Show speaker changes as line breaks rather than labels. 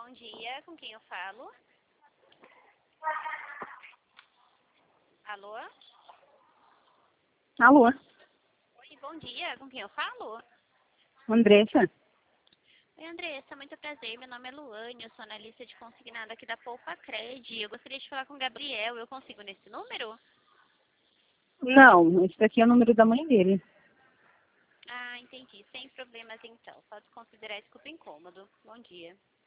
bom dia, com quem eu falo? Alô?
Alô,
Oi, bom dia, com quem eu falo?
Andressa?
Oi, Andressa, muito prazer, meu nome é Luane, eu sou analista de consignado aqui da Poupa Cred. Eu gostaria de falar com o Gabriel, eu consigo nesse número?
Não, esse daqui é o número da mãe dele.
Ah, entendi, sem problemas então, pode considerar desculpa incômodo. Bom dia.